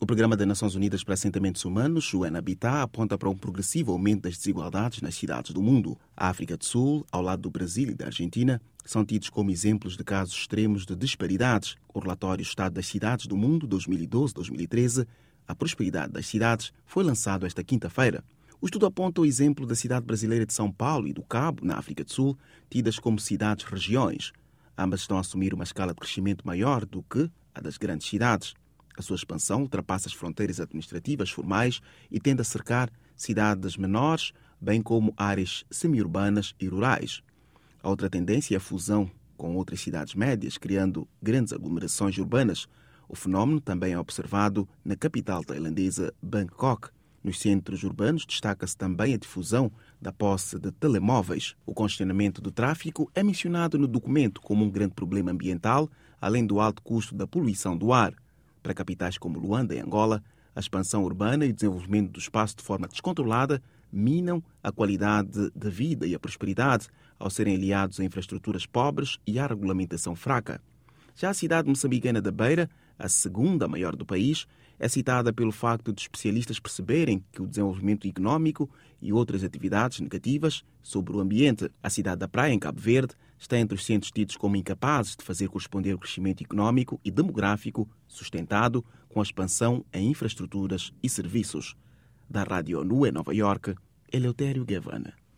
Programa das Nações Unidas para Assentamentos Humanos, o UNHABITAT, aponta para um progressivo aumento das desigualdades nas cidades do mundo. A África do Sul, ao lado do Brasil e da Argentina, são tidos como exemplos de casos extremos de disparidades. O relatório Estado das Cidades do Mundo 2012-2013, A Prosperidade das Cidades, foi lançado esta quinta-feira. O estudo aponta o exemplo da cidade brasileira de São Paulo e do Cabo, na África do Sul, tidas como cidades-regiões. Ambas estão a assumir uma escala de crescimento maior do que a das grandes cidades. A sua expansão ultrapassa as fronteiras administrativas formais e tende a cercar cidades menores, bem como áreas semi-urbanas e rurais. A outra tendência é a fusão com outras cidades médias, criando grandes aglomerações urbanas. O fenómeno também é observado na capital tailandesa, Bangkok. Nos centros urbanos destaca-se também a difusão da posse de telemóveis. O congestionamento do tráfego é mencionado no documento como um grande problema ambiental, além do alto custo da poluição do ar. Para capitais como Luanda e Angola, a expansão urbana e o desenvolvimento do espaço de forma descontrolada minam a qualidade de vida e a prosperidade ao serem aliados a infraestruturas pobres e à regulamentação fraca. Já a cidade moçambicana da Beira, a segunda maior do país, é citada pelo facto de especialistas perceberem que o desenvolvimento económico e outras atividades negativas sobre o ambiente. A cidade da Praia, em Cabo Verde, está entre os centros tidos como incapazes de fazer corresponder o crescimento económico e demográfico sustentado com a expansão em infraestruturas e serviços. Da Rádio ONU em Nova Iorque, Eleutério Gavan.